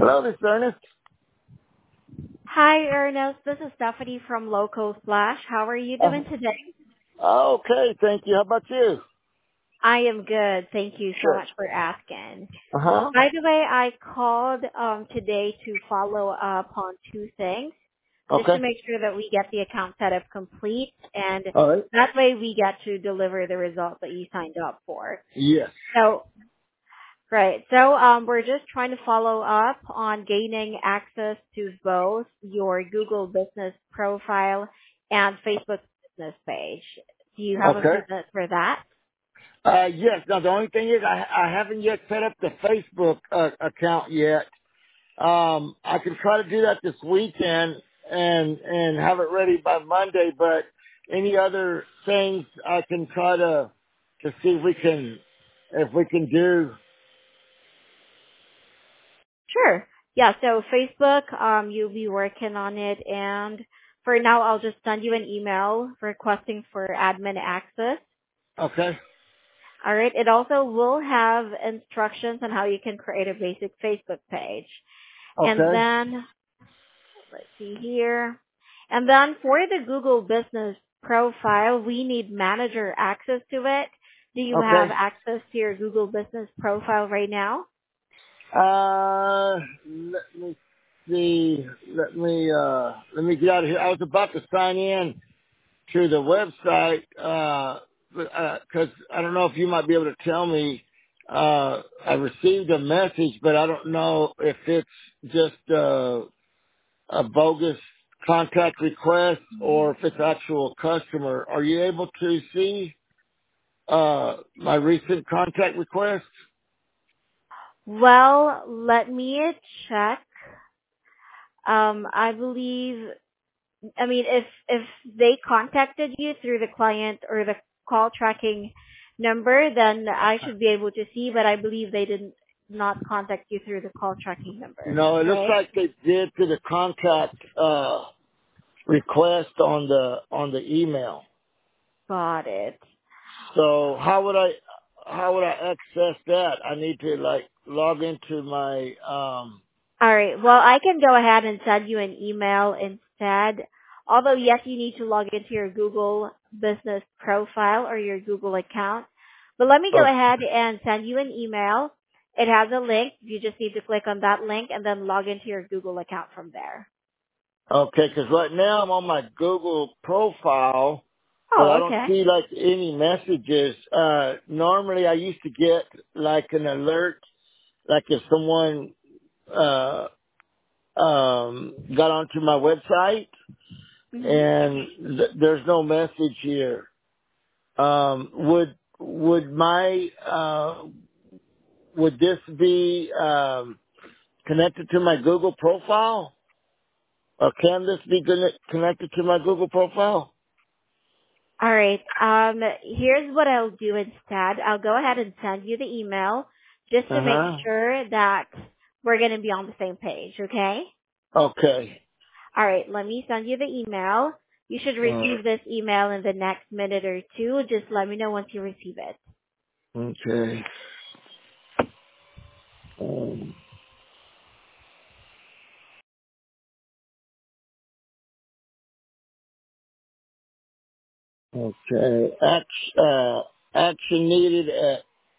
Hello, this is Ernest. Hi, Ernest. This is Stephanie from Local Flash. How are you doing today? Okay, thank you. How about you? I am good. Thank you so Sure. much for asking. Uh-huh. By the way, I called today to follow up on two things, just to Okay. make sure that we get the account setup complete, and All right. that way we get to deliver the results that you signed up for. Yes. So, right. So, we're just trying to follow up on gaining access to both your Google Business profile and Facebook business page. Do you have a Okay. minute for that? Yes. Now, the only thing is I haven't yet set up the Facebook account yet. I can try to do that this weekend and have it ready by Monday, but any other things I can try to see if we can do. Sure. Yeah, so Facebook, you'll be working on it, and for now, I'll just send you an email requesting for admin access. Okay. All right. It also will have instructions on how you can create a basic Facebook page. And Okay. then, let's see here. And then for the Google Business profile, we need manager access to it. Do you have Okay. access to your Google Business profile right now? Let me see. Let me get out of here. I was about to sign in to the website, cause I don't know if you might be able to tell me, I received a message, but I don't know if it's just, a bogus contact request or if it's actual customer. Are you able to see, my recent contact request? Well, let me check. I believe, I mean, if they contacted you through the client or the call tracking number, then I should be able to see, but I believe they did not contact you through the call tracking number. No, it looks Okay? like they did to the contact, request on the email. Got it. So how would I access that? I need to like log into my All right. Well, I can go ahead and send you an email instead. Although, yes, you need to log into your Google business profile or your Google account. But let me go oh, ahead and send you an email. It has a link. You just need to click on that link and then log into your Google account from there. okay, because right now I'm on my Google profile, but I Oh, don't okay. see like any messages. Normally I used to get like an alert, like if someone got onto my website Hmm. and there's no message here. Would my would this be connected to my Google profile, or can this be connected to my Google profile? All right. Here's what I'll do instead. I'll go ahead and send you the email just to Uh make huh. sure that we're going to be on the same page, okay? Okay. All right, let me send you the email. You should receive this email in the next minute or two. Just let me know once you receive it. Okay. Um, okay. Action needed at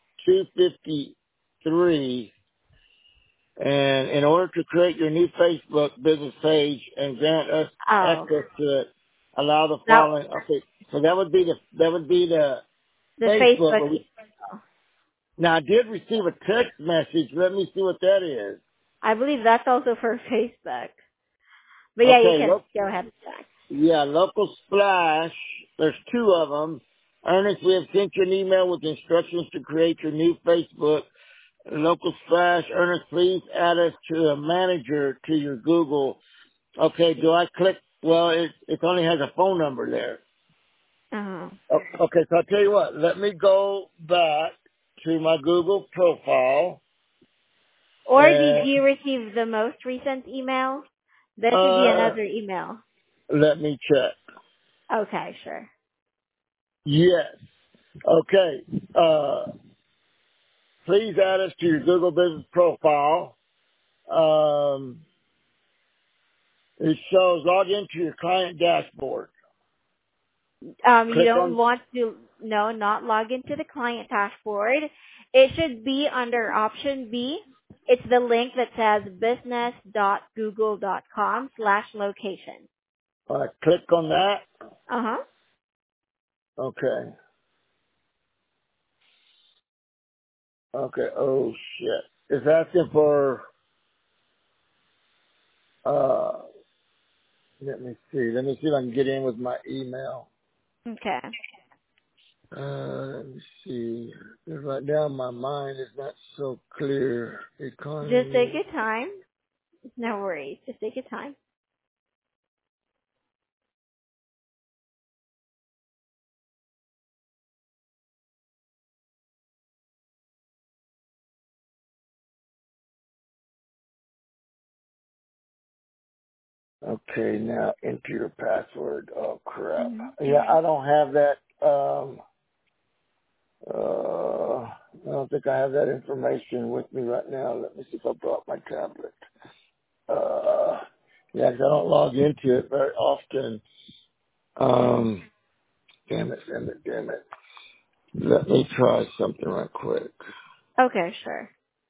2:53. And in order to create your new Facebook business page and grant us Oh, access to it, allow the that following. Okay, so that would be the the Facebook. Facebook But email. now I did receive a text message. Let me see what that is. I believe that's also for Facebook. But yeah, you Okay, can look, go ahead and check. yeah, local splash. There's two of them. Ernest, we have sent you an email with instructions to create your new Facebook. Local splash. Ernest, please add us to a manager to your Google. Okay, do I click? Well, it only has a phone number there. Uh-huh. Okay, so I'll tell you what. Let me go back to my Google profile Or did and you receive the most recent email? There should be uh, another email. let me check. Okay, sure. Yes. Okay. Please add us to your Google Business profile. it shows log into your client dashboard. You Click don't on, want to, no, not log into the client dashboard. It should be under option B. It's the link that says business.google.com/location. click on that. Uh-huh. Okay. Okay. Oh shit. It's asking for, let me see. Let me see if I can get in with my email. Okay. Let me see. 'Cause right now my mind is not so clear. Just take Economy. your time. No worries. Just take your time. Okay, now enter your password. Oh crap. Mm-hmm. Yeah, I don't have that. I don't think I have that information with me right now. Let me see if I brought my tablet. Yeah, 'cause I don't log into it very often. Damn it. Let me try something right quick. Okay, sure.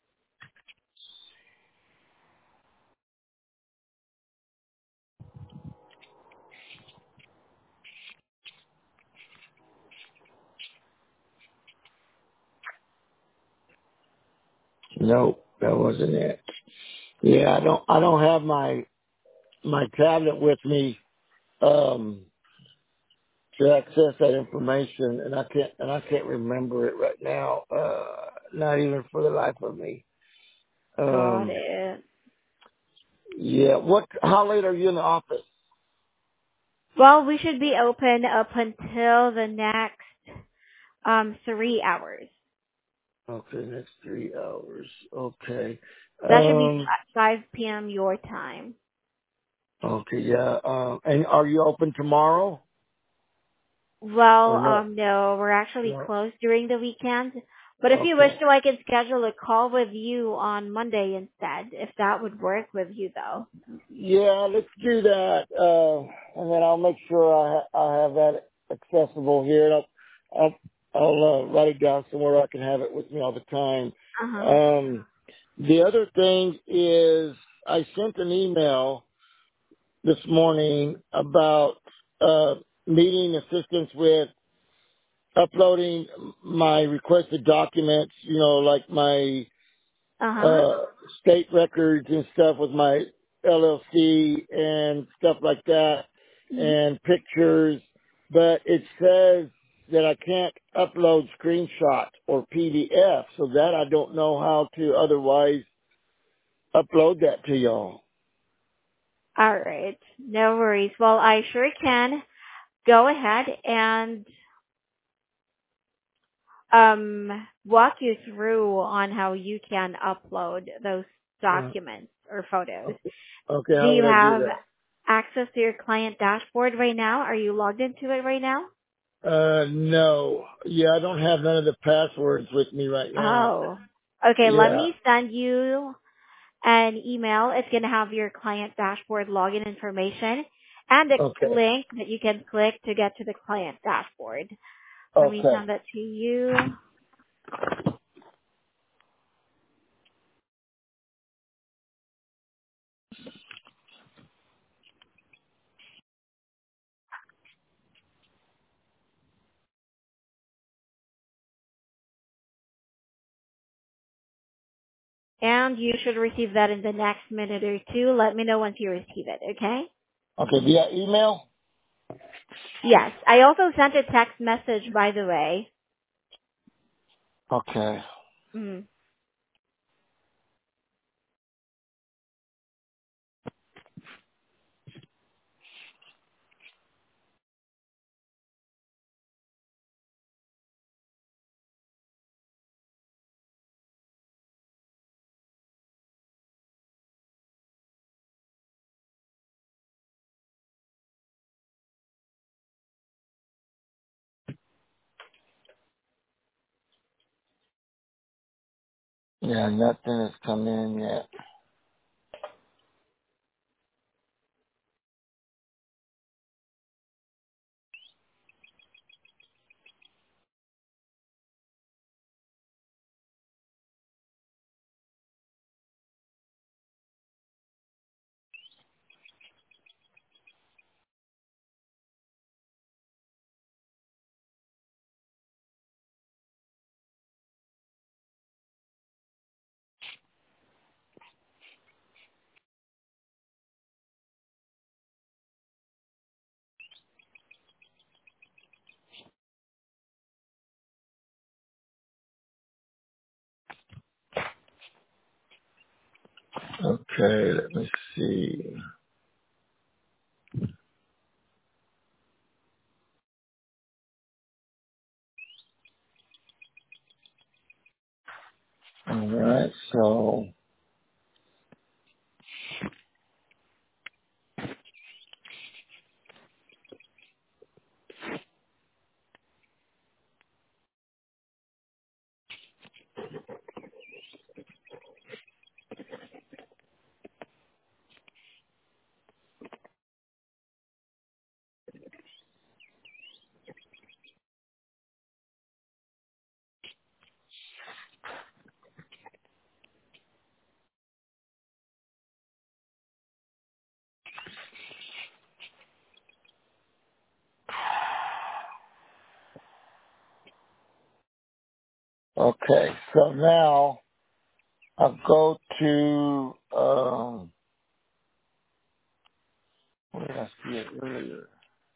Nope, that wasn't it. Yeah, I don't have my tablet with me, to access that information, and I can't remember it right now. Not even for the life of me. Got Um, it. yeah. How late are you in the office? Well, we should be open up until the next 3 hours. Okay, next 3 hours. Okay. That should be Um, 5 p.m. your time. okay, yeah. And are you open tomorrow Well, or no? no, we're actually No. closed during the weekend. But if you wish Okay. to, I can schedule a call with you on Monday instead, if that would work with you though. Yeah, let's do that. And then I'll make sure I have that accessible here. And I'll write it down somewhere I can have it with me all the time. Uh-huh. The other thing is I sent an email this morning about, needing assistance with uploading my requested documents, like my Uh-huh. uh state records and stuff with my LLC and stuff like that Mhm. and pictures, but it says that I can't upload screenshots or PDF, so that I don't know how to otherwise upload that to y'all. All right. No worries. Well, I sure can go ahead and walk you through on how you can upload those Uh, documents or photos. okay, okay, Do how you would I do have that? access to your client dashboard right now? Are you logged into it right now? No. Yeah, I don't have none of the passwords with me right now. Oh. Okay, let Yeah. me send you an email. It's going to have your client dashboard login information and a Okay. link that you can click to get to the client dashboard. Let me Okay. send that to you. And you should receive that in the next minute or two. Let me know once you receive it, okay? Okay, via email? Yes. I also sent a text message, by the way. Okay. Mm. Yeah, nothing has come in yet. Okay, let me see. All right, so okay, so now I'll go to where did I see it earlier?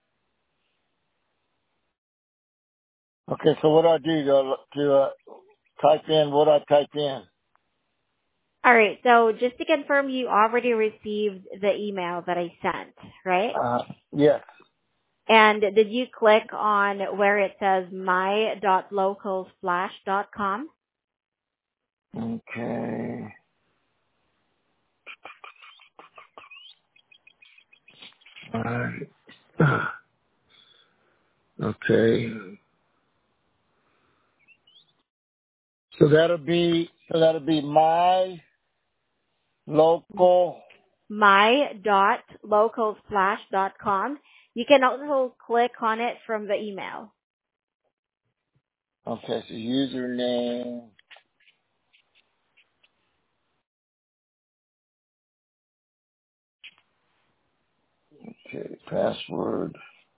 Okay, so what do I do to type in what I type in? All right. So just to confirm, you already received the email that I sent, right? Yes. And did you click on where it says my.localsplash.com? Okay. All right. Okay. So that'll be my local. My.localsplash.com. You can also click on it from the email. Okay, so username. Okay, password.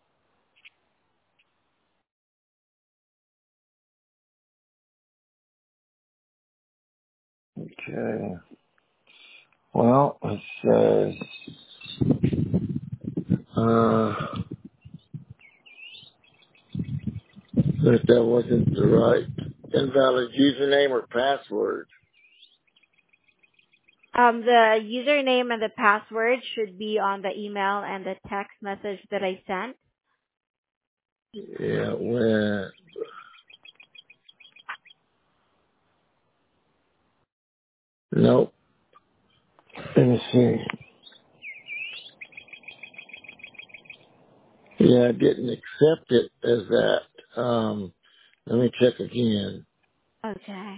Okay. Well, it says that wasn't the right invalid username or password. The username and the password should be on the email and the text message that I sent. Yeah, when nope. Let me see. Yeah, I didn't accept it as that. Let me check again. Okay.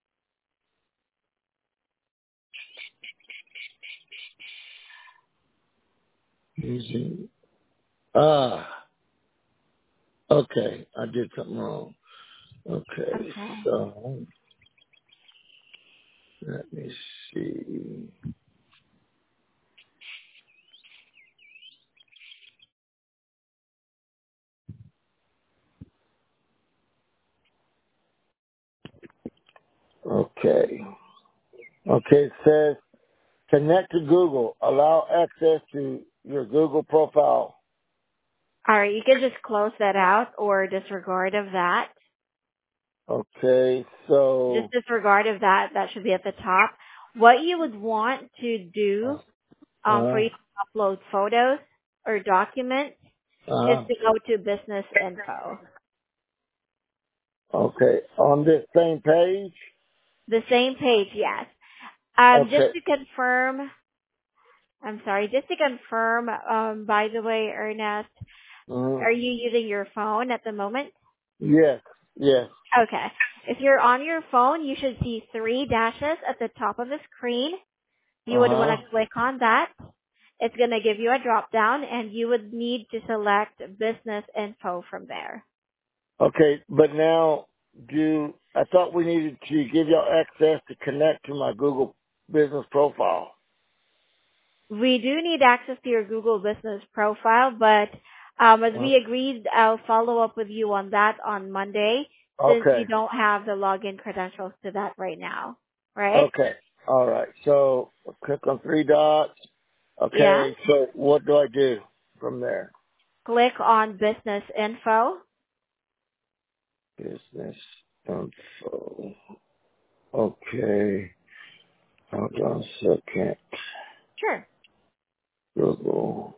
Using okay, I did something wrong. Okay, Okay. so let me see. Okay. Okay, it says connect to Google. Allow access to your Google profile. All right. You can just close that out or disregard of that. Okay, Just so disregard of that. That should be at the top. What you would want to do for uh you to upload photos or documents is uh to go to business info. okay. On this same page? The same page, yes. Just Okay. to confirm, I'm sorry, just to confirm, by the way, Ernest, Mm-hmm. are you using your phone at the moment? Yes, yes. Okay. If you're on your phone, you should see three dashes at the top of the screen. You would want Uh-huh. to click on that. It's going to give you a drop down and you would need to select business info from there. Okay, but now I thought we needed to give y'all access to connect to my Google business profile. We do need access to your Google business profile, but as Uh, we agreed, I'll follow up with you on that on Monday since you okay. don't have the login credentials to that right now, right? Okay. All right. So click on three dots. Yeah? Okay. So what do I do from there? Click on business info. Business info. Okay. Hold on a second. Sure. Google.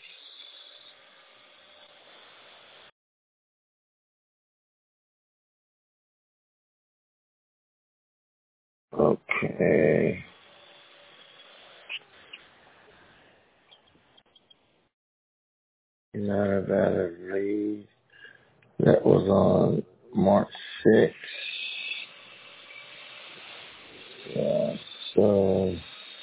Okay. Nevada lead. That was on March 6th. Yeah, so,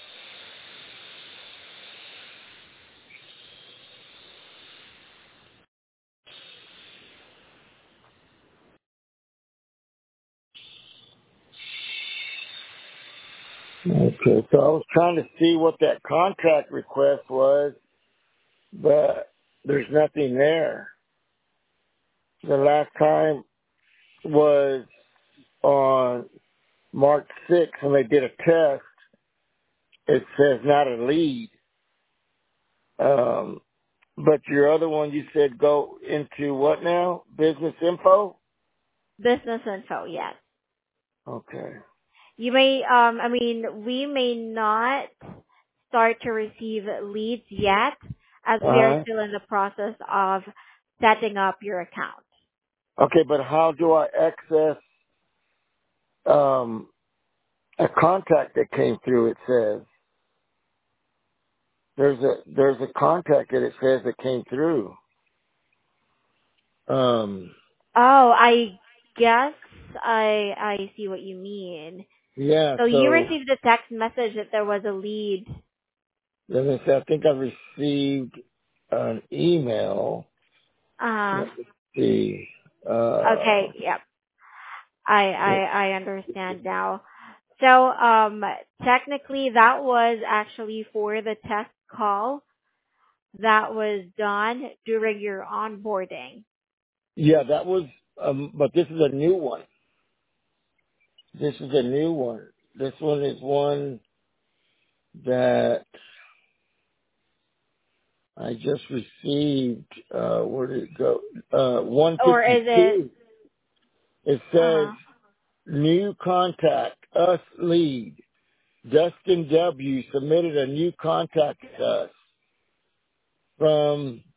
okay, so I was trying to see what that contract request was, but there's nothing there. The last time was on March 6th when they did a test. It says not a lead. But your other one, you said go into what now? Business info? Business info, yes. Okay. You may, we may not start to receive leads yet as we are Uh-huh. still in the process of setting up your account. Okay, but how do I access, a contact that came through? It says there's a contact that it says that came through. Um, Oh, I guess I see what you mean. yeah, So you so received a text message that there was a lead. let me say, I think I received an email. Uh, Let me see. okay, yep. I understand now. So, technically that was actually for the test call that was done during your onboarding. Yeah, that was, but this is a new one. This is a new one. This one is one that I just received. Where did it go? Or is it, 152. It says new contact, us lead. Dustin W. submitted a new contact to us from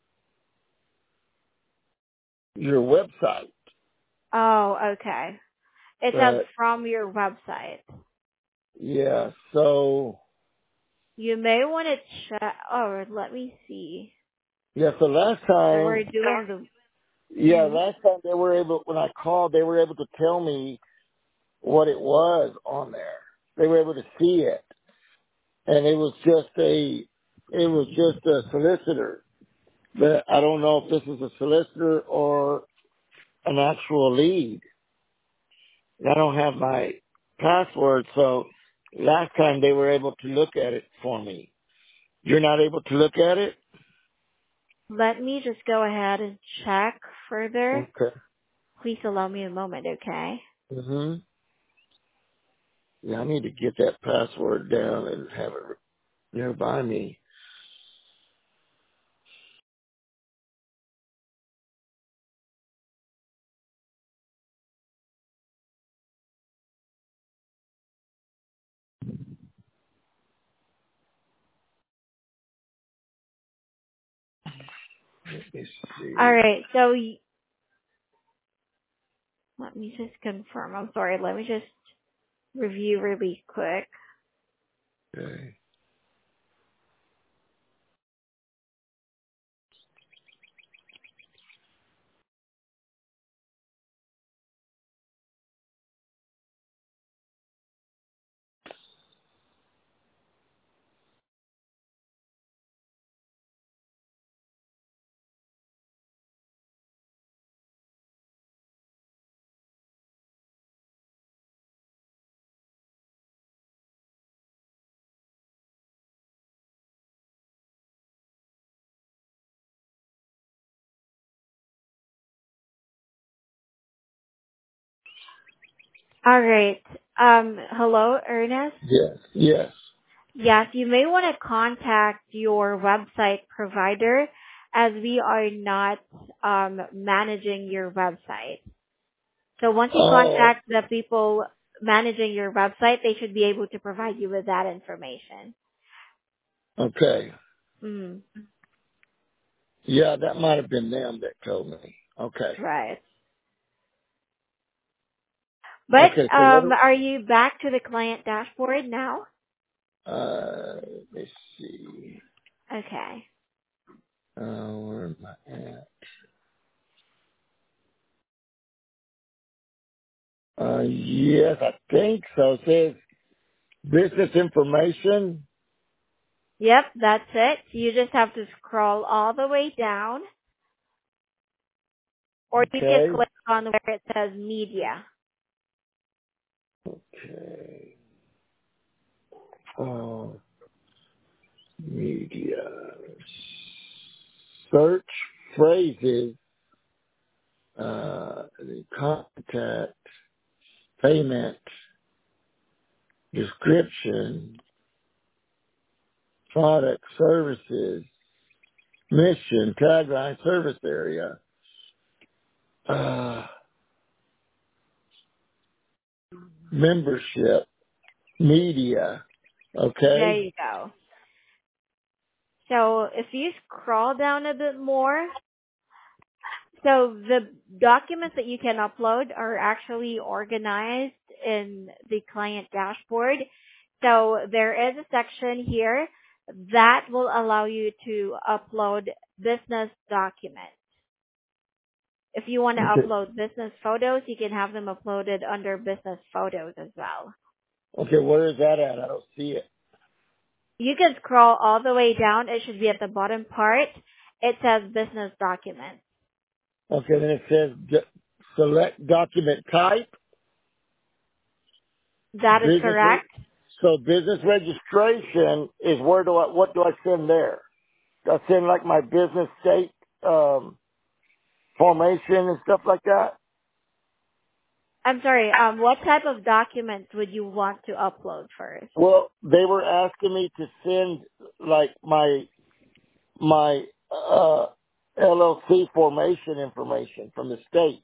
your website. oh, okay. It says But from your website. yeah, so You may want to check, oh, let me see. yeah, so last So we're time, doing the, yeah, mhm. last time they were able, when I called, they were able to tell me what it was on there. They were able to see it. And it was just a solicitor. But I don't know if this is a solicitor or an actual lead. I don't have my password, so last time they were able to look at it for me. You're not able to look at it? Let me just go ahead and check further. Okay. Please allow me a moment, okay? Mhm. Yeah, I need to get that password down and have it nearby me. Let me All see. right. So let me just confirm. I'm sorry. Let me just review really quick. Okay. All right. Hello, Ernest. Yes. Yes. Yes, you may want to contact your website provider as we are not managing your website. So once you Oh, contact the people managing your website, they should be able to provide you with that information. Okay. Mm, Yeah, that might have been them that told me. Okay. right. But Okay, so what are you back to the client dashboard now? let me see. Okay. Where am I at? Yes, I think so. It says business information. Yep, that's it. You just have to scroll all the way down, or you can Okay. click on where it says media. Okay. Oh, media. Search phrases, the contact, payment, description, product, services, mission, tagline, service area, uh, membership, media. There Okay. you go. So if you scroll down a bit more, so the documents that you can upload are actually organized in the client dashboard. So there is a section here that will allow you to upload business documents. If you want to Okay. upload business photos, you can have them uploaded under business photos as well. Okay. Where is that at? I don't see it. You can scroll all the way down. It should be at the bottom part. It says business documents. Okay. Then it says select document type, That is business. correct. So business registration is what do I send there? Do I send like my business state, formation and stuff like that? I'm sorry, what type of documents would you want to upload first? Well, they were asking me to send like my LLC formation information from the state.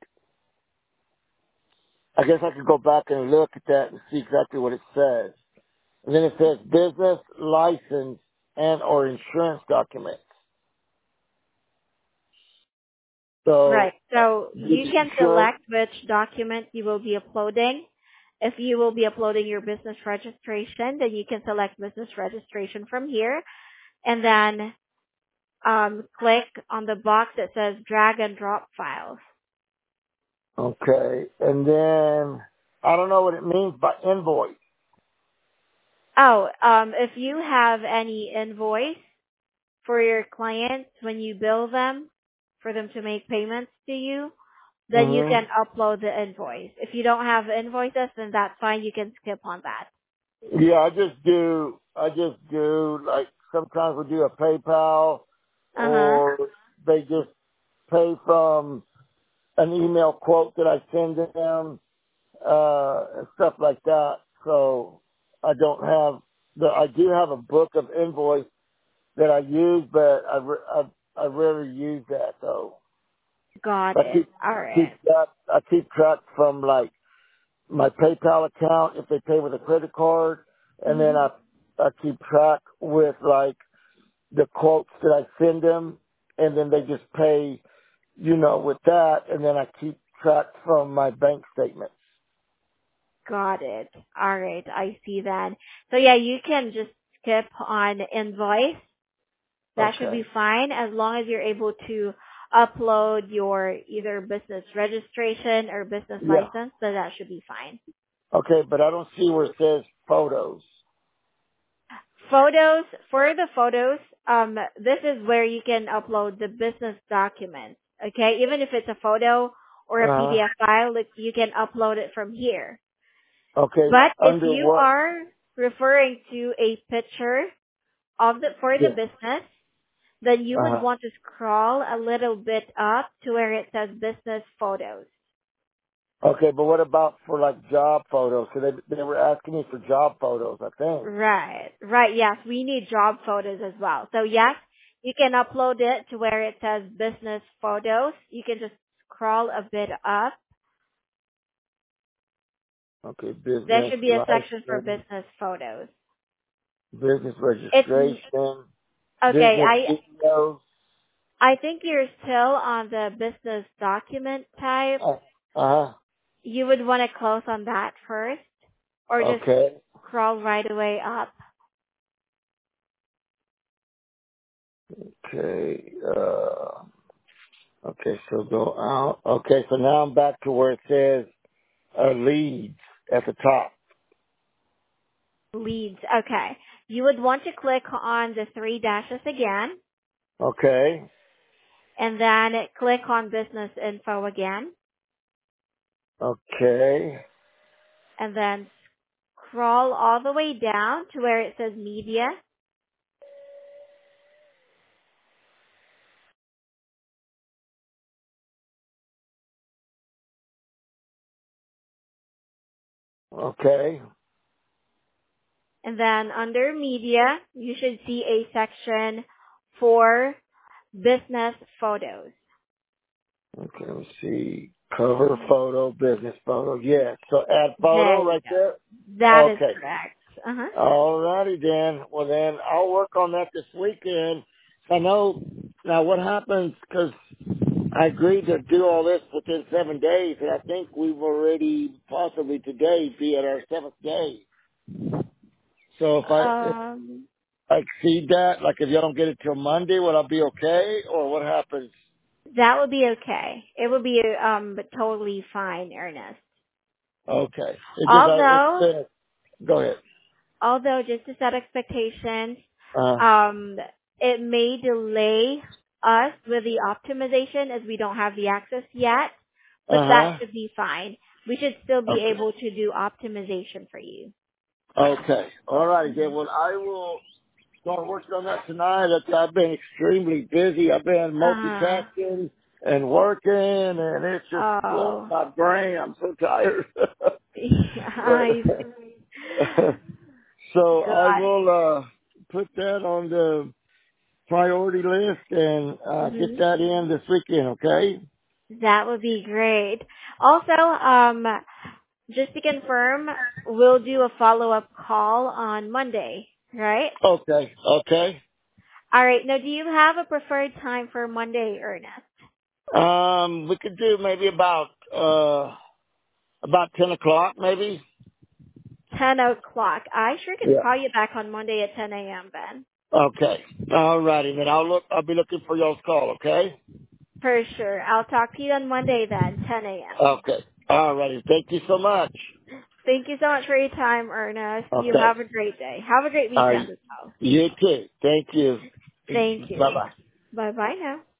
I guess I could go back and look at that and see exactly what it says. And then it says business license and or insurance documents. Right. So So the you can insurance. select which document you will be uploading. If you will be uploading your business registration, then you can select business registration from here and then click on the box that says drag and drop files. Okay, and then I don't know what it means by invoice. Oh, if you have any invoice for your clients when you bill them for them to make payments to you, then you Hmm. can upload the invoice. If you don't have invoices, then that's fine. You can skip on that. Yeah, I just do like sometimes we do a PayPal Uh-huh. or they just pay from an email quote that I send them, and stuff like that. So I don't have I do have a book of invoice that I use, but I rarely use that though. Got I it. All right. I keep track from like my PayPal account if they pay with a credit card, and then Mm-hmm. I keep track with like the quotes that I send them, and then they just pay, with that, and then I keep track from my bank statements. Got it. All right. I see that. So yeah, you can just skip on invoice. That should be Okay. fine as long as you're able to upload your either business registration or business Yeah. license, then that should be fine. Okay, but I don't see where it says photos. Photos, for the photos, this is where you can upload the business documents. Okay, even if it's a photo or a Uh huh. PDF file, you can upload it from here. Okay. But if Under you what? are referring to a picture for the Yeah. business, then you Uh would huh. want to scroll a little bit up to where it says business photos. Okay, but what about for like job photos? So they were asking me for job photos, I think. Right, right, yes, we need job photos as well. So yes, you can upload it to where it says business photos. You can just scroll a bit up Okay, There business should be a section for license, business photos. business It's registration, okay. business videos. I think you're still on the business document type. Uh-huh. You would want to close on that first, or just Okay. scroll right away up. Okay. Okay, so go out. Okay, so now I'm back to where it says leads at the top. Leads. Okay. You would want to click on the three dashes again, Okay. and then click on business info again, Okay. and then scroll all the way down to where it says media. Okay. And then under media, you should see a section for business photos. Okay, let's see. Cover photo, business photo. Yes. So add photo There you right go. there. That is Okay. correct. Uh-huh. Alrighty then. Well then, I'll work on that this weekend. I know now what happens because I agreed to do all this within 7 days, and I think we've already possibly today be at our 7th day. So if Um, I exceed that, like if you don't get it till Monday, will I be okay, or what happens? that would be okay. It would be totally fine, Ernest. Okay. It just Although, go ahead. just to set expectations, Uh um, it may delay us with the optimization as we don't have the access yet, but that huh. should be fine. We should still be Okay. able to do optimization for you. Okay. All righty then. Well, I will start working on that tonight. I've been extremely busy. I've been Uh, multitasking and working, and it's just blowing oh, my brain. I'm so tired. I see. So I Got will put that on the priority list and it. get that in this weekend. Okay. That would be great. Also, just to confirm, we'll do a follow-up call on Monday, right? Okay. Okay. All right. Now, do you have a preferred time for Monday, Ernest? We could do maybe about 10 o'clock, maybe. 10 o'clock. I sure can Yeah. call you back on Monday at 10 a.m. then. Okay. All righty. Then I'll be looking for y'all's call. Okay. For sure. I'll talk to you on Monday then, 10 a.m. Okay. All righty. Thank you so much. Thank you so much for your time, Ernest. You Okay. have a great day. Have a great All weekend right. as well. You too. Thank you. Thank Bye you. bye. Bye-bye now.